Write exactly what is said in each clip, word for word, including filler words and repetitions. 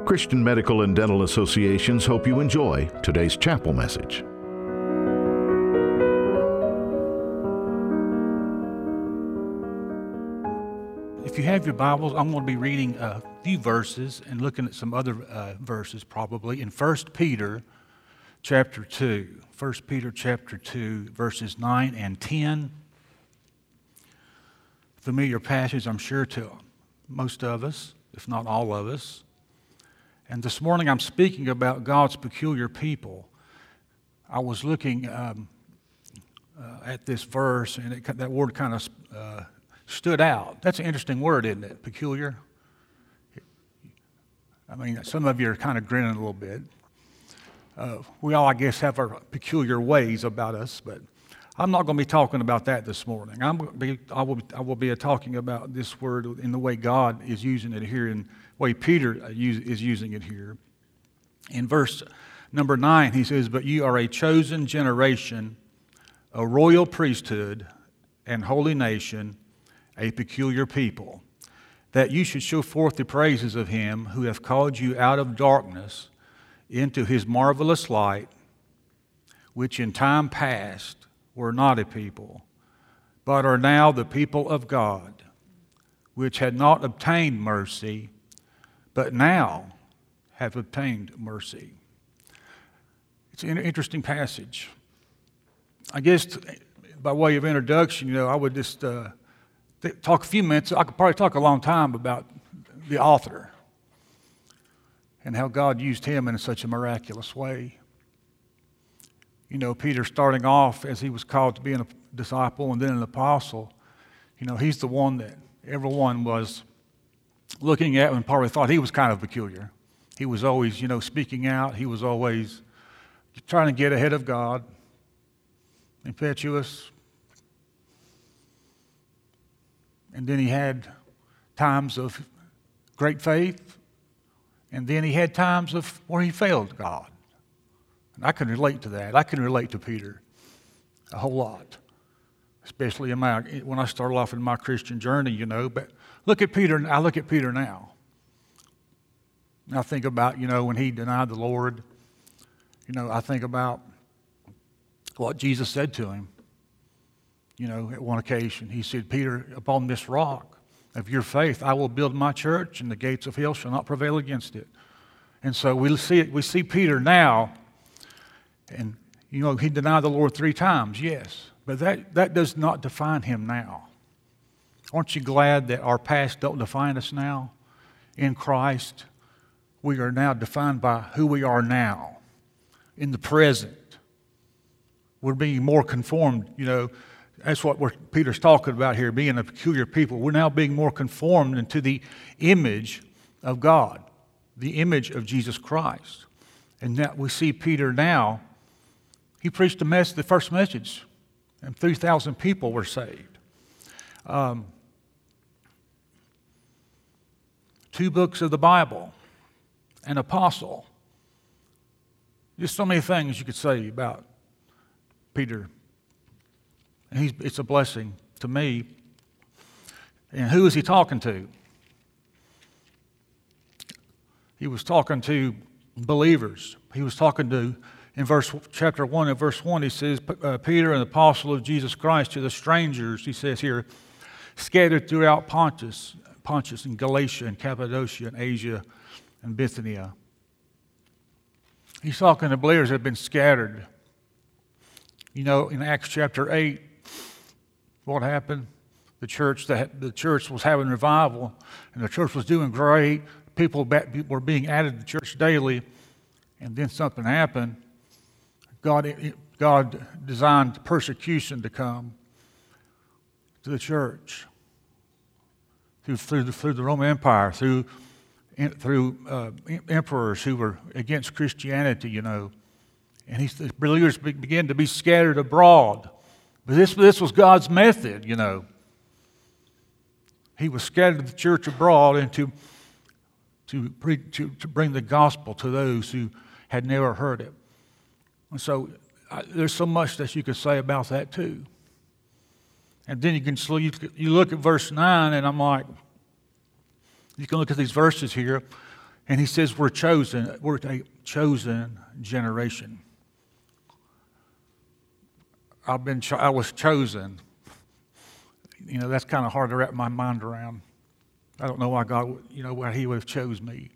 Christian Medical and Dental Associations hope you enjoy today's chapel message. If you have your Bibles, I'm going to be reading a few verses and looking at some other uh, verses probably in First Peter chapter two. First Peter chapter two, verses nine and ten. Familiar passage, I'm sure, to most of us, if not all of us. And this morning I'm speaking about God's peculiar people. I was looking um, uh, at this verse, and it, that word kind of uh, stood out. That's an interesting word, isn't it? Peculiar. I mean, some of you are kind of grinning a little bit. Uh, we all, I guess, have our peculiar ways about us, but I'm not going to be talking about that this morning. I'm going to be, I will, I will be talking about this word in the way God is using it here, and the way Peter is using it here. In verse number nine, he says, "But you are a chosen generation, a royal priesthood, and holy nation, a peculiar people, that you should show forth the praises of him who hath called you out of darkness into his marvelous light, which in time past were not a people, but are now the people of God, which had not obtained mercy, but now have obtained mercy." It's an interesting passage. I guess by way of introduction, you know, I would just uh, talk a few minutes. I could probably talk a long time about the author and how God used him in such a miraculous way. You know, Peter, starting off as he was called to be a disciple and then an apostle, you know, he's the one that everyone was looking at and probably thought he was kind of peculiar. He was always, you know, speaking out. He was always trying to get ahead of God, impetuous. And then he had times of great faith, and then he had times of where he failed God. And I can relate to that. I can relate to Peter a whole lot, especially in my when I started off in my Christian journey, you know. But look at Peter. I look at Peter now. And I think about, you know, when he denied the Lord. You know, I think about what Jesus said to him. You know, at one occasion, he said, "Peter, upon this rock of your faith, I will build my church, and the gates of hell shall not prevail against it." And so we see it. We see Peter now. And, you know, he denied the Lord three times, yes. But that, that does not define him now. Aren't you glad that our past don't define us now? In Christ, we are now defined by who we are now, in the present. We're being more conformed, you know. That's what we're, Peter's talking about here, being a peculiar people. We're now being more conformed into the image of God, the image of Jesus Christ. And that we see Peter now. He preached the, mess, the first message, and three thousand people were saved. Um, two books of the Bible, an apostle. Just so many things you could say about Peter. And he's, it's a blessing to me. And who is he talking to? He was talking to believers. He was talking to, in verse chapter one and verse one, he says, uh, "Peter, an apostle of Jesus Christ, to the strangers," he says here, "scattered throughout Pontus, Pontus and Galatia and Cappadocia and Asia and Bithynia." He's talking to believers that have been scattered. You know, in Acts chapter eight, what happened? The church that the church was having revival, and the church was doing great. People were being added to the church daily, and then something happened. God, God designed persecution to come to the church through through the, through the Roman Empire, through through uh, emperors who were against Christianity, you know. And he, the believers began to be scattered abroad. But this, this was God's method, you know. He was scattered the church abroad and to, to, pre, to, to bring the gospel to those who had never heard it. And so I, there's so much that you could say about that too. And then you can you, you look at verse nine, and I'm like, you can look at these verses here, And he says we're chosen, we're a chosen generation. I've been, cho- I was chosen. You know, that's kind of hard to wrap my mind around. I don't know why God, you know, why he would have chose me.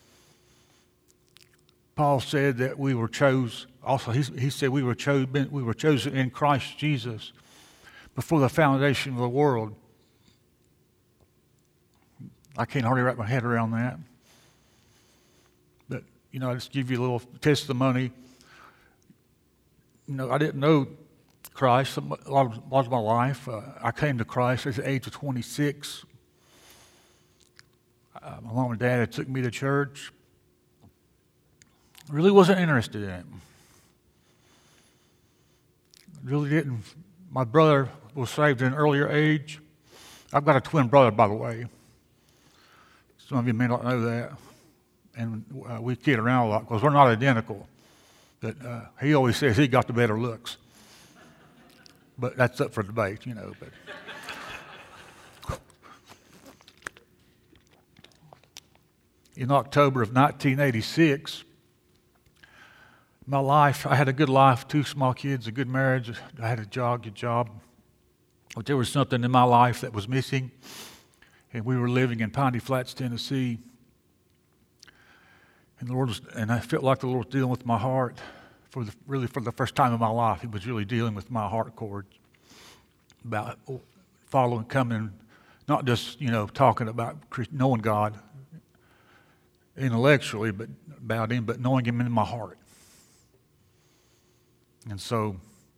Paul said that we were chose. Also, he, he said we were chosen. We were chosen in Christ Jesus before the foundation of the world. I can't hardly wrap my head around that. But you know, I just give you a little testimony. You know, I didn't know Christ a lot of, a lot of my life. Uh, I came to Christ at the age of twenty-six. Uh, my mom and dad had took me to church. Really wasn't interested in it. Really didn't. My brother was saved at an earlier age. I've got a twin brother, by the way. Some of you may not know that. And uh, we kid around a lot because we're not identical. But uh, he always says he got the better looks. But that's up for debate, you know. But in October of nineteen eighty-six, my life, I had a good life, two small kids, a good marriage. I had a job, good job. But there was something in my life that was missing. And we were living in Piney Flats, Tennessee. And the Lord was, and I felt like the Lord was dealing with my heart for the, really for the first time in my life. He was really dealing with my heart chords about following, coming, not just, you know, talking about knowing God intellectually, but about Him, but knowing Him in my heart. And so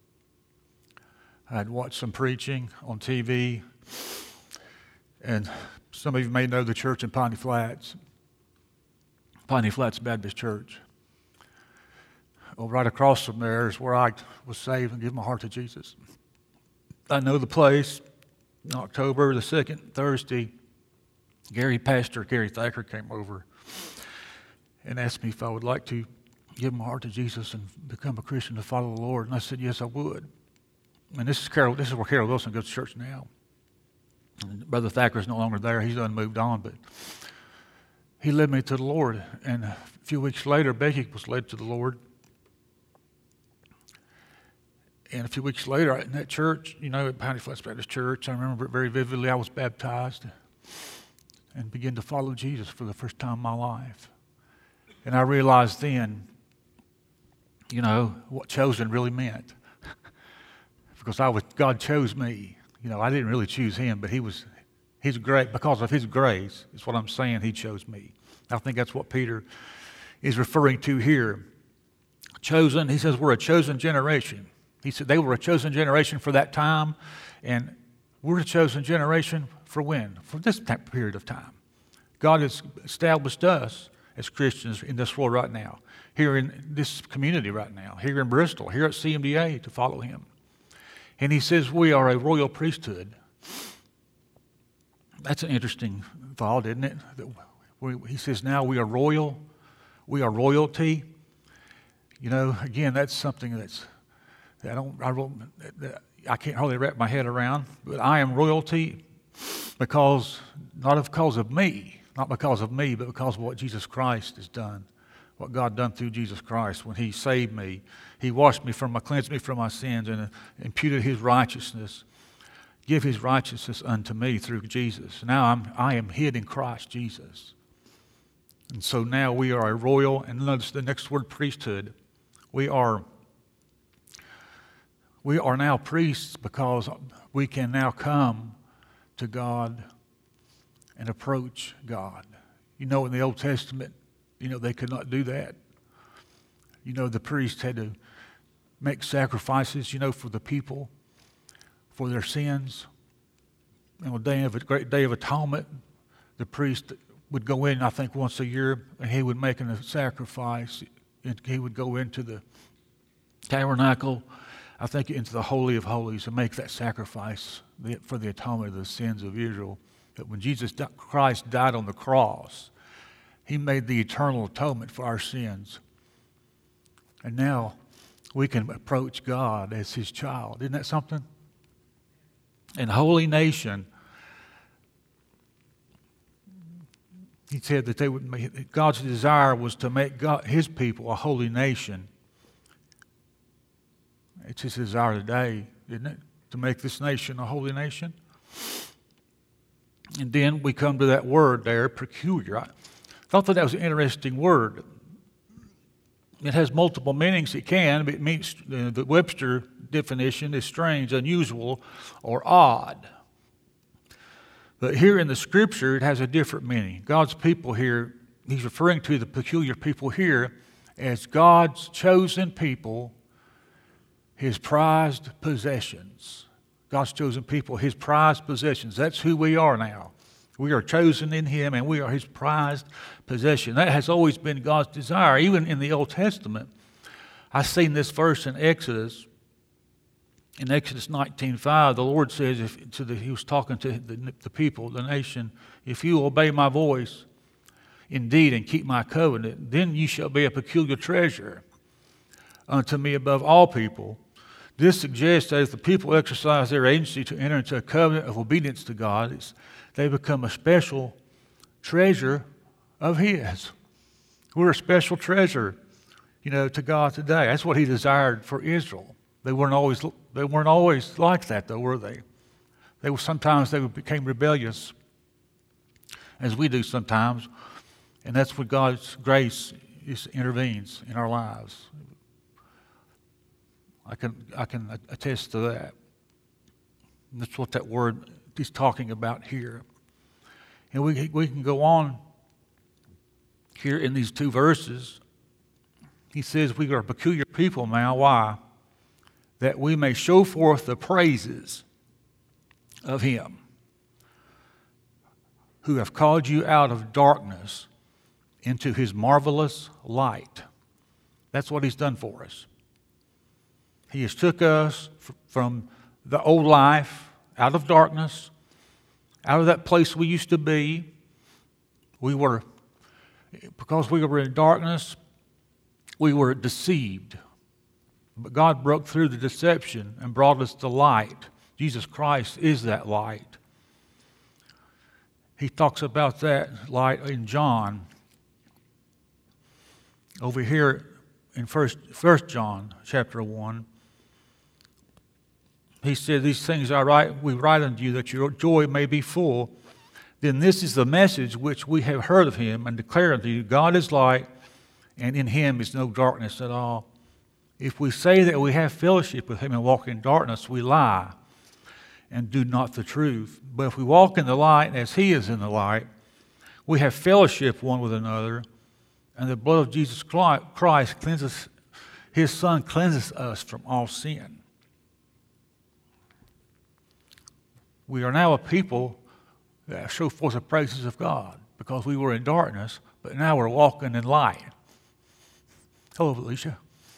I'd watched some preaching on T V, and some of you may know the church in Piney Flats, Piney Flats Baptist Church. Well, right across from there is where I was saved and gave my heart to Jesus. I know the place. In October the second, Thursday, Gary, Pastor Gary Thacker came over and asked me if I would like to give my heart to Jesus and become a Christian to follow the Lord. And I said, yes, I would. And this is Carol, this is where Carol Wilson goes to church now. And Brother Thacker is no longer there. He's done moved on, but he led me to the Lord. And a few weeks later, Becky was led to the Lord. And a few weeks later, in that church, you know, at Piney Flats Baptist Church, I remember it very vividly, I was baptized and began to follow Jesus for the first time in my life. And I realized then, you know, what chosen really meant. Because I was, God chose me. You know, I didn't really choose Him, but He was, He's great. Because of His grace, is what I'm saying, He chose me. I think that's what Peter is referring to here. Chosen, he says we're a chosen generation. He said they were a chosen generation for that time, and we're a chosen generation for when? For this period of time. God has established us as Christians in this world right now, here in this community right now, here in Bristol, here at C M D A to follow Him. And He says we are a royal priesthood. That's an interesting thought, isn't it? He says now we are royal, we are royalty. You know, again, that's something that's that I don't, I don't, that I can't hardly wrap my head around. But I am royalty because not because of me, not because of me, but because of what Jesus Christ has done, what God done through Jesus Christ when He saved me. He washed me from my, cleansed me from my sins, and imputed His righteousness, give His righteousness unto me through Jesus. Now I'm, I am hid in Christ Jesus. And so now we are a royal, and notice the next word, priesthood. We are, we are now priests because we can now come to God and approach God. You know, in the Old Testament, you know, they could not do that. You know, the priest had to make sacrifices, you know, for the people, for their sins. And on the day of a great day of atonement, the priest would go in, I think, once a year, and he would make a sacrifice. And he would go into the tabernacle, I think, into the Holy of Holies, and make that sacrifice for the atonement of the sins of Israel. That when Jesus Christ died on the cross, He made the eternal atonement for our sins. And now we can approach God as His child. Isn't that something? And holy nation, He said that they would make, God's desire was to make God, his people a holy nation. It's his desire today, isn't it? To make this nation a holy nation. And then we come to that word there, peculiar. I thought that that was an interesting word. It has multiple meanings. It can, but it means, uh, the Webster definition is strange, unusual, or odd. But here in the Scripture, it has a different meaning. God's people here, he's referring to the peculiar people here as God's chosen people, his prized possessions. God's chosen people, his prized possessions. That's who we are now. We are chosen in him, and we are his prized possession. That has always been God's desire. Even in the Old Testament, I've seen this verse in Exodus. In Exodus nineteen five, the Lord says, if, to the, he was talking to the, the people, the nation, if you obey my voice indeed and keep my covenant, then you shall be a peculiar treasure unto me above all people. This suggests that as the people exercise their agency to enter into a covenant of obedience to God, it's, they become a special treasure of his. We're a special treasure, you know, to God today. That's what he desired for Israel. They weren't always they weren't always like that, though, were they? They were sometimes they became rebellious, as we do sometimes, and that's when God's grace is, intervenes in our lives. I can I can attest to that. And that's what that word is talking about here. And we we can go on here in these two verses. He says we are a peculiar people now. Why? That we may show forth the praises of him who have called you out of darkness into his marvelous light. That's what he's done for us. He has took us from the old life, out of darkness, out of that place we used to be. We were, because we were in darkness, we were deceived. But God broke through the deception and brought us to light. Jesus Christ is that light. He talks about that light in John. Over here in First, First John chapter one, he said, these things I write, we write unto you that your joy may be full. Then this is the message which we have heard of him and declare unto you, God is light, and in him is no darkness at all. If we say that we have fellowship with him and walk in darkness, we lie and do not the truth. But if we walk in the light as he is in the light, we have fellowship one with another, and the blood of Jesus Christ cleanses, his Son cleanses us from all sin. We are now a people that show forth the praises of God because we were in darkness, but now we're walking in light. Hello, Alicia.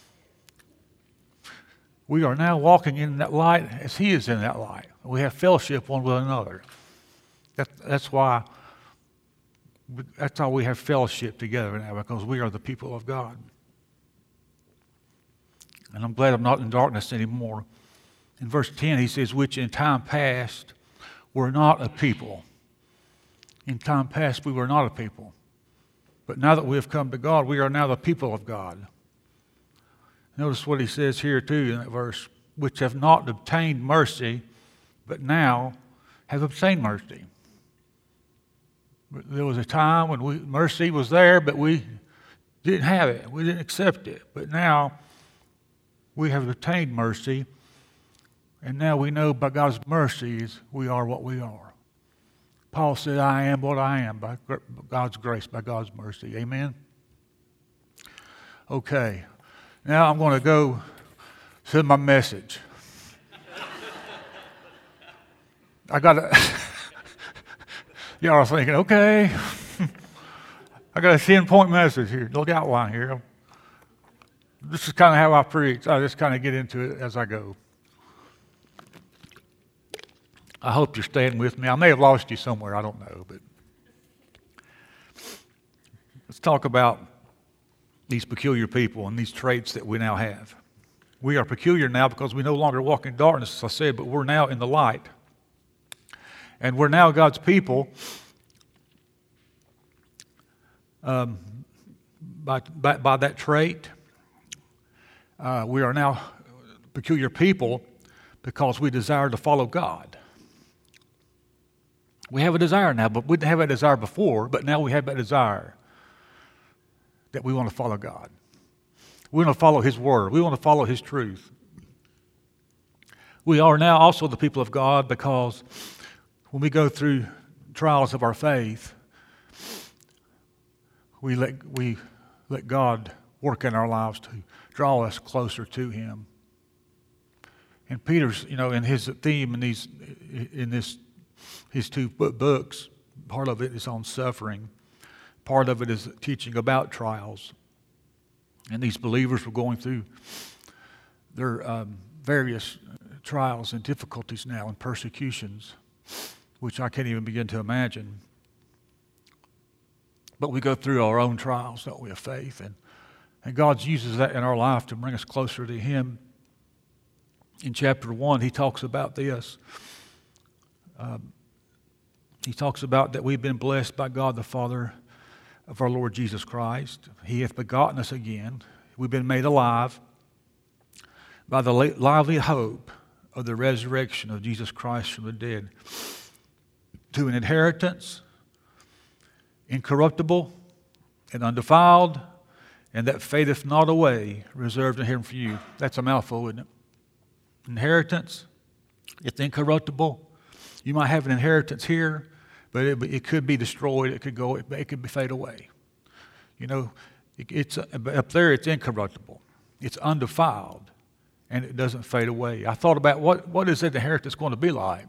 We are now walking in that light as he is in that light. We have fellowship one with another. That, that's why that's how we have fellowship together now, because we are the people of God. And I'm glad I'm not in darkness anymore. In verse ten, he says, which in time past were not a people. In time past, we were not a people. But now that we have come to God, we are now the people of God. Notice what he says here too in that verse, which have not obtained mercy, but now have obtained mercy. There was a time when we, mercy was there, but we didn't have it. We didn't accept it. But now we have obtained mercy, and now we know by God's mercies we are what we are. Paul said, I am what I am by God's grace, by God's mercy. Amen? Okay. Now I'm going to go to my message. I got to, y'all are thinking, okay, I got a ten-point message here, little outline here. This is kind of how I preach. I just kind of get into it as I go. I hope you're staying with me. I may have lost you somewhere, I don't know, but let's talk about these peculiar people and these traits that we now have. We are peculiar now because we no longer walk in darkness, as I said, but we're now in the light. And we're now God's people. um, by, by, by that trait. Uh, we are now peculiar people because we desire to follow God. We have a desire now, but we didn't have that desire before, but now we have that desire that we want to follow God. We want to follow His Word. We want to follow His truth. We are now also the people of God because when we go through trials of our faith, we let, we let God work in our lives to draw us closer to Him. And Peter's, you know, in his theme in these, in this, his two books, part of it is on suffering. Part of it is teaching about trials. And these believers were going through their um, various trials and difficulties now and persecutions, which I can't even begin to imagine. But we go through our own trials, don't we, of faith. And, and God uses that in our life to bring us closer to Him. In chapter one, He talks about this. Um, he talks about that we've been blessed by God the Father of our Lord Jesus Christ. He hath begotten us again. We've been made alive by the lively hope of the resurrection of Jesus Christ from the dead, to an inheritance incorruptible and undefiled, and that fadeth not away, reserved in Him for you. That's a mouthful, isn't it? Inheritance, it's incorruptible. You might have an inheritance here, but it, it could be destroyed. It could go. It, it could fade away. You know, it, it's up there. It's incorruptible. It's undefiled, and it doesn't fade away. I thought about what what is that inheritance going to be like?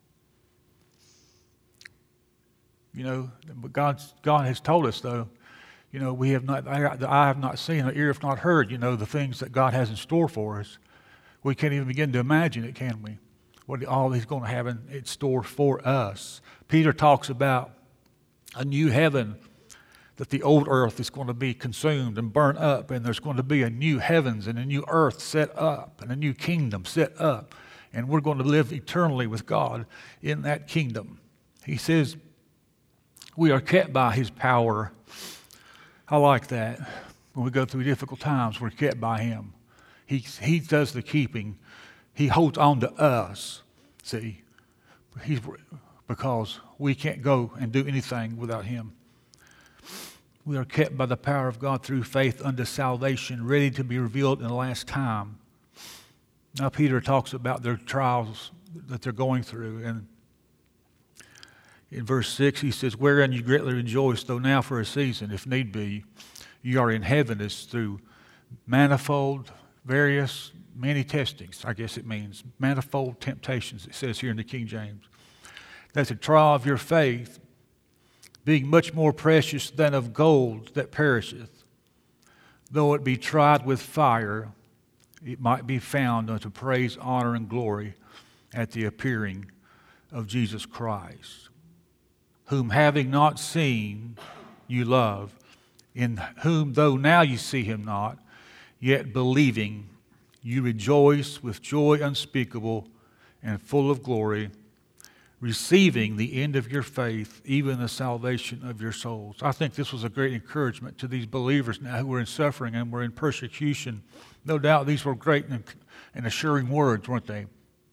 You know, but God God has told us though. You know, we have not. The eye have not seen, the ear have not heard. You know, the things that God has in store for us. We can't even begin to imagine it, can we? What all He's going to have in, in store for us. Peter talks about a new heaven, that the old earth is going to be consumed and burnt up, and there's going to be a new heavens and a new earth set up, and a new kingdom set up, and we're going to live eternally with God in that kingdom. He says we are kept by His power. I like that. When we go through difficult times, we're kept by Him. He, he does the keeping. He holds on to us, see, he's, because we can't go and do anything without Him. We are kept by the power of God through faith unto salvation, ready to be revealed in the last time. Now Peter talks about their trials that they're going through, and in verse six he says, wherein you greatly rejoice, though now for a season, if need be, you are in heaviness through manifold, various, many testings, I guess it means, manifold temptations, it says here in the King James. That's a trial of your faith, being much more precious than of gold that perisheth. Though it be tried with fire, it might be found unto praise, honor, and glory at the appearing of Jesus Christ, whom having not seen, you love, in whom though now you see Him not, yet believing, you rejoice with joy unspeakable and full of glory, receiving the end of your faith, even the salvation of your souls. I think this was a great encouragement to these believers now who were in suffering and were in persecution. No doubt these were great and, and assuring words, weren't they?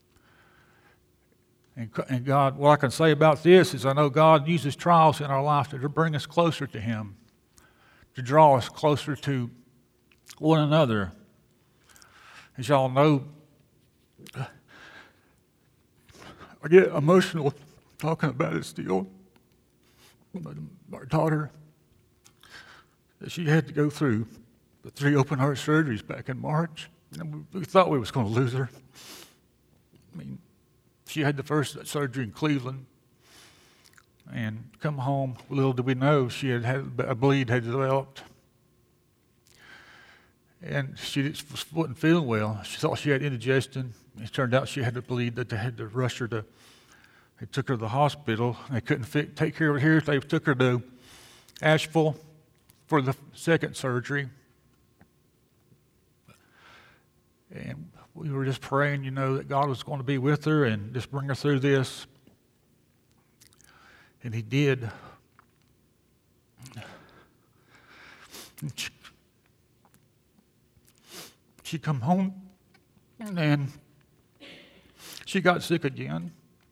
And, and God, what I can say about this is I know God uses trials in our life to bring us closer to Him, to draw us closer to one another. As y'all know, I get emotional talking about it still. Our daughter, she had to go through the three open heart surgeries back in March. And we thought we was going to lose her. I mean, she had the first surgery in Cleveland and come home. Little did we know she had had a bleed had developed. And she just wasn't feeling well. She thought she had indigestion. It turned out she had a bleed that they had to rush her to. They took her to the hospital. They couldn't fit, take care of her here. They took her to Asheville for the second surgery. And we were just praying, you know, that God was going to be with her and just bring her through this. And He did. She, she come home, and she got sick again.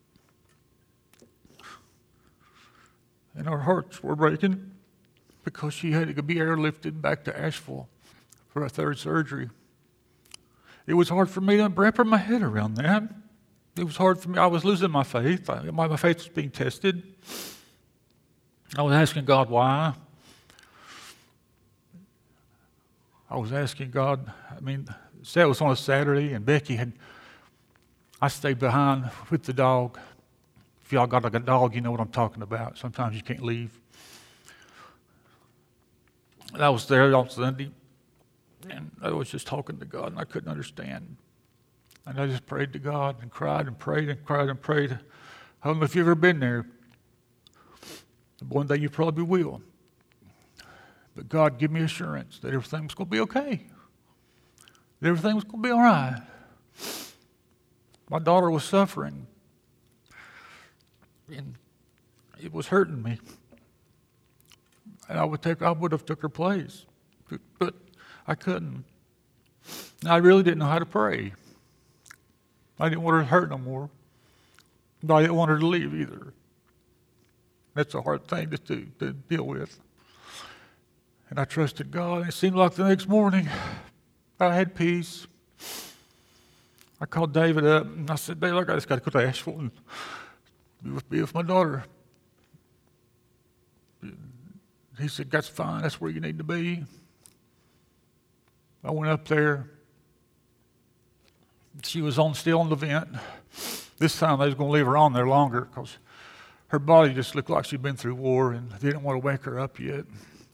And our hearts were breaking because she had to be airlifted back to Asheville for a third surgery. It was hard for me to wrap my head around that. It was hard for me. I was losing my faith. I, my, my faith was being tested. I was asking God why. I was asking God, I mean, it was on a Saturday, and Becky had, I stayed behind with the dog. If y'all got like a dog, you know what I'm talking about. Sometimes you can't leave. And I was there on Sunday, and I was just talking to God, and I couldn't understand. And I just prayed to God and cried and prayed and cried and prayed. I don't know if you've ever been there. One day you probably will. But God, give me assurance that everything was going to be okay. That everything was going to be all right. My daughter was suffering. And it was hurting me. And I would take, I would have took her place. But I couldn't. And I really didn't know how to pray. I didn't want her to hurt no more. But I didn't want her to leave either. That's a hard thing to, do, to deal with. And I trusted God. And it seemed like the next morning I had peace. I called David up and I said, David, I just got to go to Asheville and be with, be with my daughter. He said, that's fine. That's where you need to be. I went up there. She was on still on the vent. This time they was going to leave her on there longer because her body just looked like she'd been through war, and they didn't want to wake her up yet.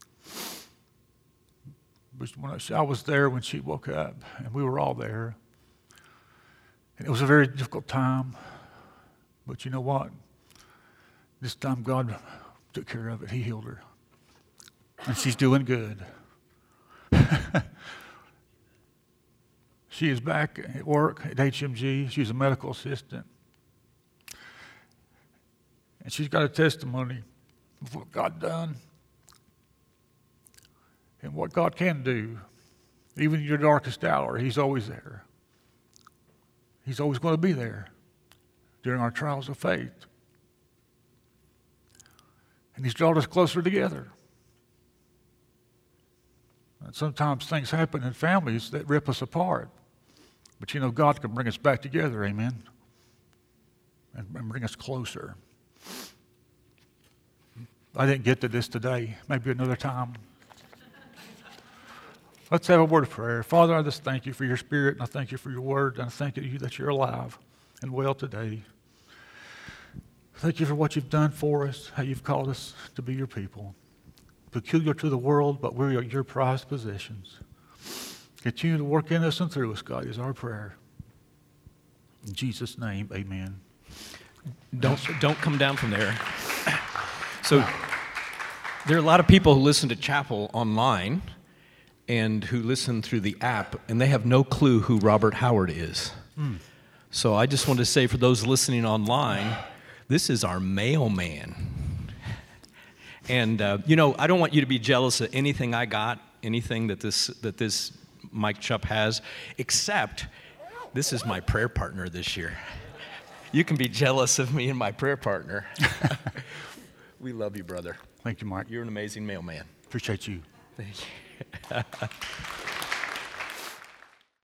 But when I, I was there when she woke up, and we were all there. And it was a very difficult time. But you know what? This time God took care of it. He healed her. And she's doing good. She is back at work at H M G. She's a medical assistant. And she's got a testimony of what God done and what God can do. Even in your darkest hour, He's always there. He's always going to be there during our trials of faith. And He's brought us closer together. And sometimes things happen in families that rip us apart. But you know, God can bring us back together, amen? And, and bring us closer. I didn't get to this today. Maybe another time. Let's have a word of prayer. Father, I just thank you for your Spirit, and I thank you for your word, and I thank you that you're alive and well today. Thank you for what you've done for us, how you've called us to be your people. Peculiar to the world, but we're your prized possessions. Continue to work in us and through us, God, is our prayer. In Jesus' name, amen. Don't, don't come down from there. So there are a lot of people who listen to chapel online and who listen through the app, and they have no clue who Robert Howard is. Mm. So I just want to say for those listening online, this is our mailman. And, uh, you know, I don't want you to be jealous of anything I got, anything that this that this Mike Chupp has, except this is my prayer partner this year. You can be jealous of me and my prayer partner. We love you, brother. Thank you, Mike. You're an amazing mailman. Appreciate you. Thank you.